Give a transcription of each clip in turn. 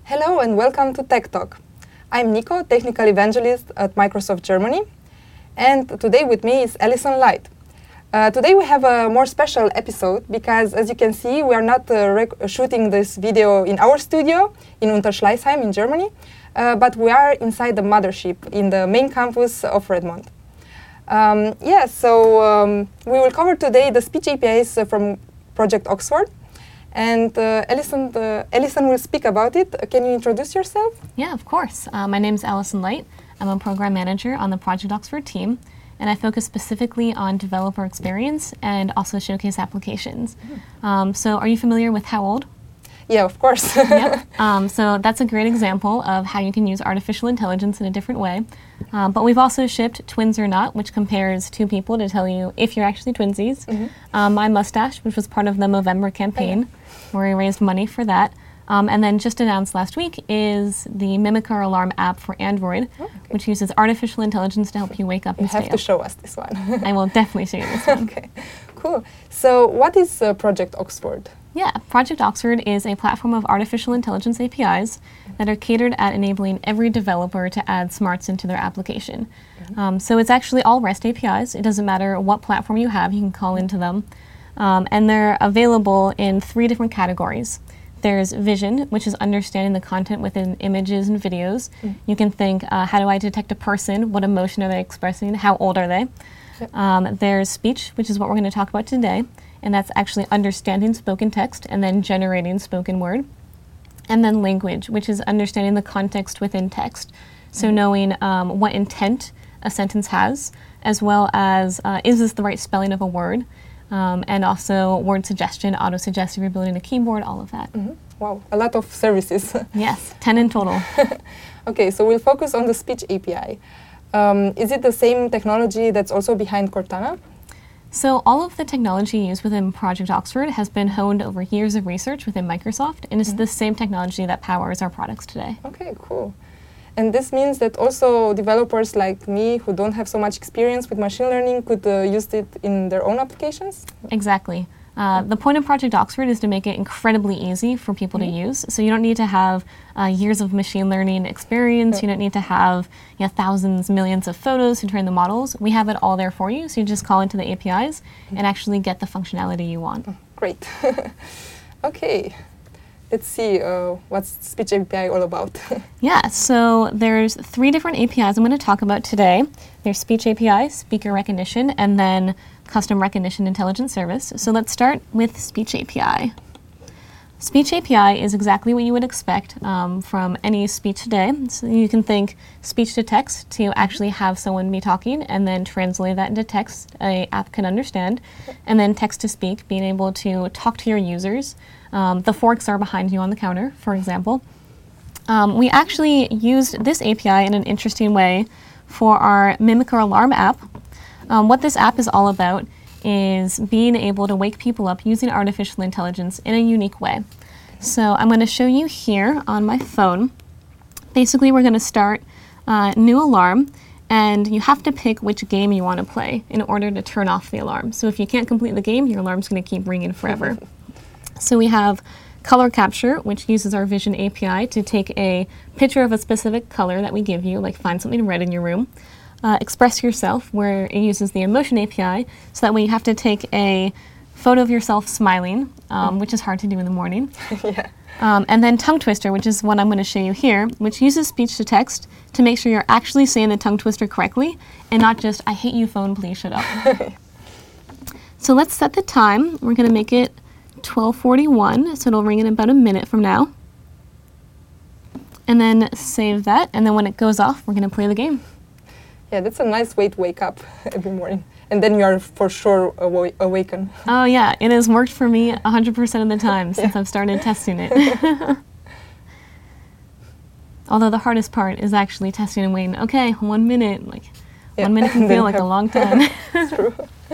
Hello and welcome to Tech Talk. I'm Nico, Technical Evangelist at Microsoft Germany, and today with me is Alison Light. Today we have a more special episode because, as you can see, we are not shooting this video in our studio in Unterschleißheim in Germany, but we are inside the mothership in the main campus of Redmond. We will cover today the speech APIs from Project Oxford. And Alison will speak about it. Can you introduce yourself? Yeah, of course. My name is Alison Light. I'm a program manager on the Project Oxford team, and I focus specifically on developer experience and also showcase applications. So are you familiar with How Old? Yeah, of course. Yep. So that's a great example of how you can use artificial intelligence in a different way. But we've also shipped Twins or Not, which compares two people to tell you if you're actually twinsies. My Mustache, which was part of the Movember campaign, where we raised money for that. And then just announced last week is the Mimicar Alarm app for Android, which uses artificial intelligence to help you wake up and stay up. You have to show us this one. I will definitely show you this one. Okay, cool. So what is Project Oxford? Yeah, Project Oxford is a platform of artificial intelligence APIs that are catered at enabling every developer to add smarts into their application. So it's actually all REST APIs. It doesn't matter what platform you have, you can call into them. And they're available in 3 different categories. There's vision, which is understanding the content within images and videos. You can think, how do I detect a person? What emotion are they expressing? How old are they? There's speech, which is what we're going to talk about today. And that's actually understanding spoken text and then generating spoken word. And then language, which is understanding the context within text. So knowing what intent a sentence has, as well as is this the right spelling of a word, and also word suggestion, auto-suggest if you're building a keyboard, all of that. Wow, a lot of services. Yes, 10 in total. Okay, so we'll focus on the speech API. Is it the same technology that's also behind Cortana? So all of the technology used within Project Oxford has been honed over years of research within Microsoft, and it's the same technology that powers our products today. Okay, cool. And this means that also developers like me who don't have so much experience with machine learning could use it in their own applications? Exactly. The point of Project Oxford is to make it incredibly easy for people to use. So you don't need to have years of machine learning experience. You don't need to have thousands, millions of photos to train the models. We have it all there for you. So you just call into the APIs and actually get the functionality you want. Great. Okay. Let's see what's Speech API all about. Yeah, so there's 3 different APIs I'm going to talk about today. There's Speech API, Speaker Recognition, and then Custom Recognition Intelligence Service. So let's start with Speech API. Speech API is exactly what you would expect from any speech today. So you can think speech to text to actually have someone be talking and then translate that into text an app can understand. And then text to speak, being able to talk to your users. The forks are behind you on the counter, for example. We actually used this API in an interesting way for our Mimicar Alarm app. What this app is all about is being able to wake people up using artificial intelligence in a unique way. So I'm going to show you here on my phone. Basically, we're going to start a new alarm, and you have to pick which game you want to play in order to turn off the alarm. So if you can't complete the game, your alarm's going to keep ringing forever. So we have color capture, which uses our vision API to take a picture of a specific color that we give you, like find something red in your room. Express yourself, where it uses the emotion API, so that way you have to take a photo of yourself smiling, which is hard to do in the morning. And then tongue twister, which is what I'm going to show you here, which uses speech to text to make sure you're actually saying the tongue twister correctly and not just, I hate you phone, please shut up. So let's set the time. We're going to make it 12:41, so it'll ring in about a minute from now. And then save that, and then when it goes off, we're going to play the game. Yeah, that's a nice way to wake up every morning. And then you are for sure awakened. Oh yeah, it has worked for me 100% of the time since I've started testing it. Although the hardest part is actually testing and waiting. Okay, 1 minute. 1 minute can feel like a long time. True.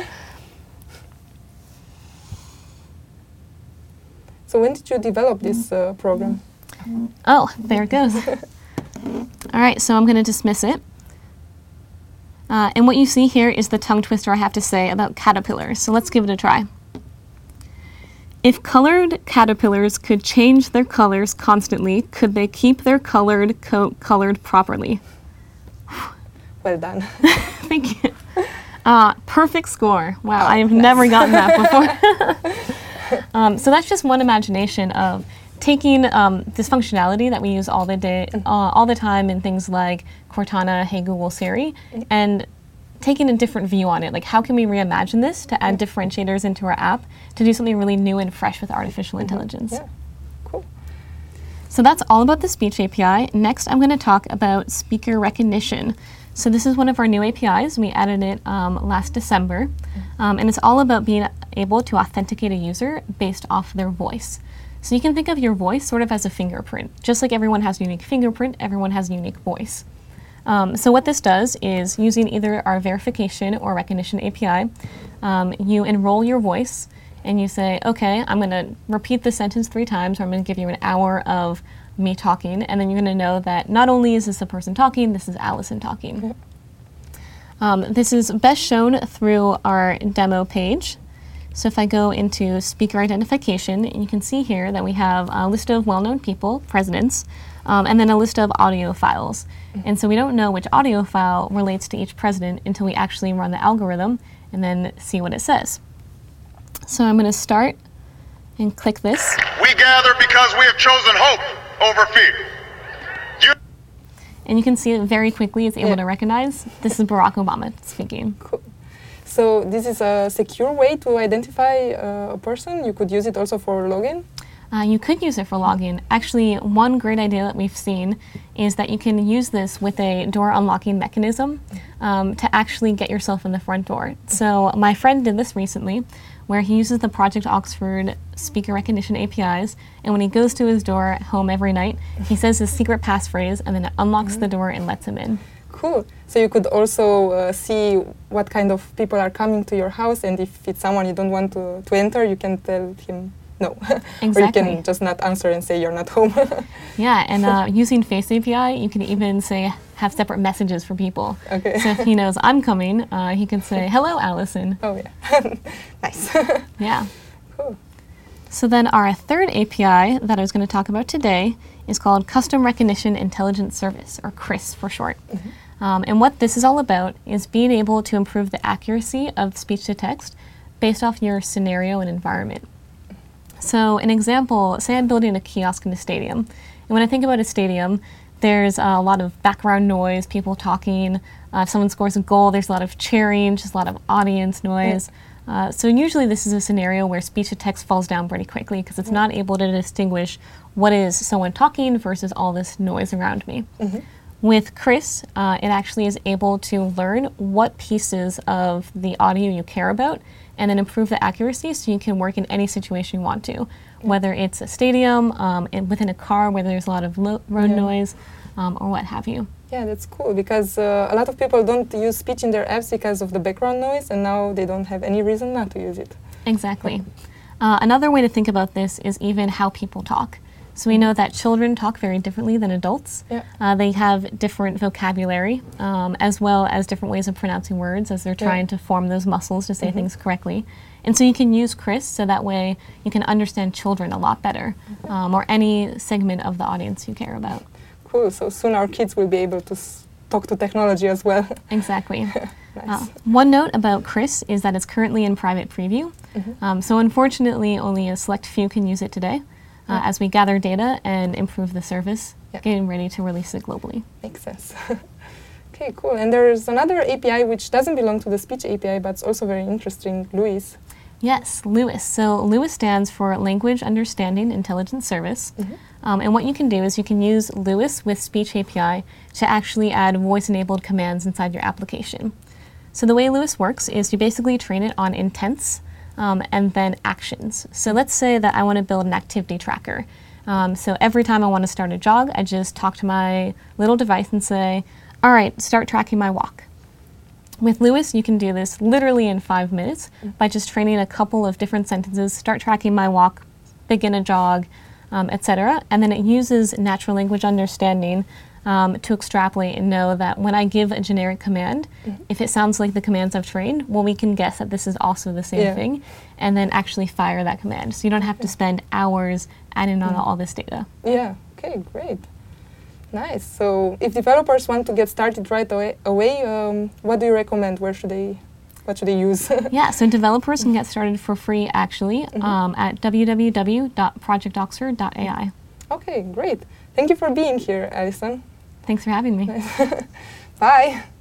So when did you develop this program? Oh, there it goes. All right, so I'm going to dismiss it. And what you see here is the tongue twister I have to say about caterpillars. So let's give it a try. If colored caterpillars could change their colors constantly, could they keep their colored coat colored properly? Well done. Thank you. Perfect score. Wow, Oh, I have nice. never gotten that before. So that's just one imagination of taking this functionality that we use all the time in things like Cortana, Hey Google, Siri, and taking a different view on it. Like, how can we reimagine this to add differentiators into our app to do something really new and fresh with artificial intelligence? Yeah, cool. So that's all about the Speech API. Next, I'm going to talk about speaker recognition. So this is one of our new APIs. We added it last December, and it's all about being able to authenticate a user based off their voice. So you can think of your voice sort of as a fingerprint. Just like everyone has a unique fingerprint, everyone has a unique voice. So what this does is, using either our verification or recognition API, you enroll your voice and you say, okay, I'm going to repeat the sentence 3 times, or I'm going to give you an hour of me talking, and then you're going to know that not only is this a person talking, this is Allison talking. This is best shown through our demo page. So if I go into speaker identification, you can see here that we have a list of well-known people, presidents, and then a list of audio files. And so we don't know which audio file relates to each president until we actually run the algorithm and then see what it says. So I'm going to start and click this. We gather because we have chosen hope over fear. And you can see it very quickly. It's able to recognize this is Barack Obama speaking. Cool. So this is a secure way to identify a person. You could use it also for login. You could use it for login. Actually, one great idea that we've seen is that you can use this with a door unlocking mechanism to actually get yourself in the front door. So my friend did this recently, where he uses the Project Oxford speaker recognition APIs, and when he goes to his door at home every night, he says his secret passphrase, and then it unlocks the door and lets him in. Cool. So you could also see what kind of people are coming to your house, and if it's someone you don't want to enter, you can tell him no. Exactly. Or you can just not answer and say you're not home. Yeah, and using Face API, you can even say, have separate messages for people. Okay. So if he knows I'm coming, he can say, hello, Allison. Oh, yeah. Nice. Yeah. Cool. So then our third API that I was going to talk about today is called Custom Recognition Intelligence Service, or CRIS for short. And what this is all about is being able to improve the accuracy of speech-to-text based off your scenario and environment. So an example, say I'm building a kiosk in a stadium. And when I think about a stadium, there's a lot of background noise, people talking. If someone scores a goal, there's a lot of cheering, just a lot of audience noise. So usually this is a scenario where speech-to-text falls down pretty quickly because it's not able to distinguish what is someone talking versus all this noise around me. With CRIS, it actually is able to learn what pieces of the audio you care about and then improve the accuracy so you can work in any situation you want to, whether it's a stadium, and within a car where there's a lot of road noise, or what have you. Yeah, that's cool, because a lot of people don't use speech in their apps because of the background noise, and now they don't have any reason not to use it. Exactly. Another way to think about this is even how people talk. So we know that children talk very differently than adults. Yeah. They have different vocabulary, as well as different ways of pronouncing words as they're trying to form those muscles to say things correctly. And so you can use CRIS so that way you can understand children a lot better, or any segment of the audience you care about. Cool. So soon our kids will be able to talk to technology as well. Exactly. Nice. One note about CRIS is that it's currently in private preview. So unfortunately, only a select few can use it today. As we gather data and improve the service, getting ready to release it globally. Makes sense. Okay, cool. And there's another API which doesn't belong to the speech API, but it's also very interesting, LUIS. Yes, LUIS. So LUIS stands for Language Understanding Intelligence Service. And what you can do is you can use LUIS with Speech API to actually add voice-enabled commands inside your application. So the way LUIS works is you basically train it on intents, and then actions. So let's say that I want to build an activity tracker. So every time I want to start a jog, I just talk to my little device and say, all right, start tracking my walk. With LUIS, you can do this literally in 5 minutes by just training a couple of different sentences, start tracking my walk, begin a jog, etc. And then it uses natural language understanding to extrapolate and know that when I give a generic command, if it sounds like the commands I've trained, well, we can guess that this is also the same thing, and then actually fire that command. So you don't have to spend hours adding on all this data. Yeah, okay, great. Nice. So if developers want to get started right away, what do you recommend? What should they use? Yeah, so developers can get started for free actually at www.projectoxford.ai. Okay, great. Thank you for being here, Alison. Thanks for having me. Bye.